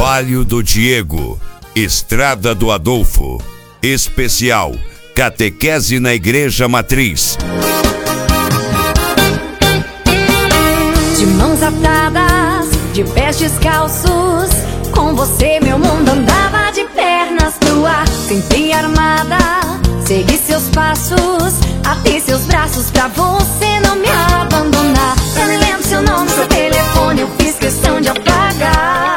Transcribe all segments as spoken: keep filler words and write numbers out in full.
Palio do Diego, Estrada do Adolfo. Especial Catequese na Igreja Matriz. De mãos atadas, de pés descalços, com você meu mundo andava de pernas pro ar. Sempre armada, segui seus passos, abri seus braços pra você não me abandonar. Eu nem lembro seu nome, seu telefone, eu fiz questão de apagar.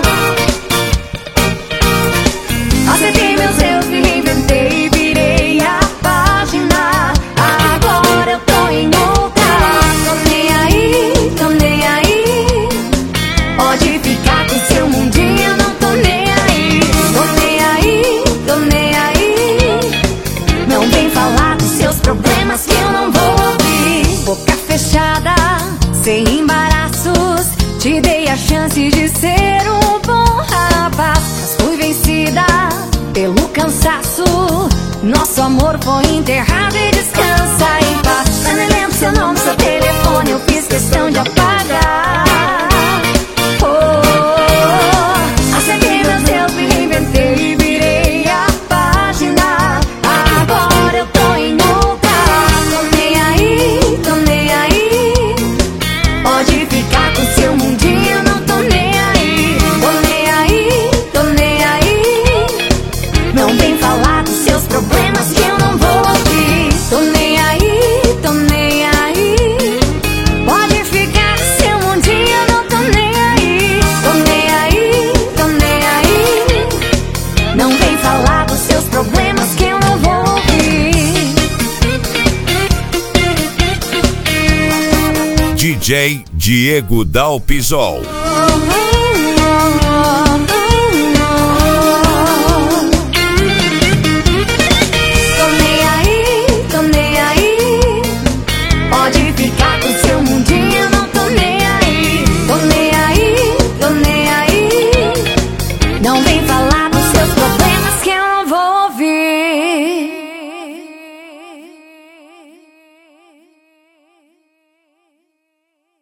Aceitei meus erros, me reinventei, virei a página. Agora eu tô em outra. Tô nem aí, tô nem aí. Pode ficar com seu mundinho, eu não tô nem aí. Tô nem aí, tô nem aí. Não vem falar dos seus problemas que eu não vou ouvir. Boca fechada, sem embaraços, te dei a chance de ser um bom rapaz, mas fui vencida pelo cansaço. Nosso amor foi enterrado e descansa em paz. Eu nem lembro seu nome, seu telefone, eu fiz questão de apagar. Oh, oh, oh. Aceitei meus erros, me reinventei e virei a página. Agora eu tô em outra. Tô nem aí, tô nem aí. Pode ficar com seu mundinho, não tô nem aí. Tô nem aí, tô nem aí. Não vem falar dos seus problemas que eu não vou ouvir. Tô nem aí, tô nem aí. Pode ficar com seu mundinho, eu não tô nem aí. Tô nem aí, tô nem aí. Não vem falar dos seus problemas que eu não vou ouvir. D J Diego Dalpisol. Oh, oh.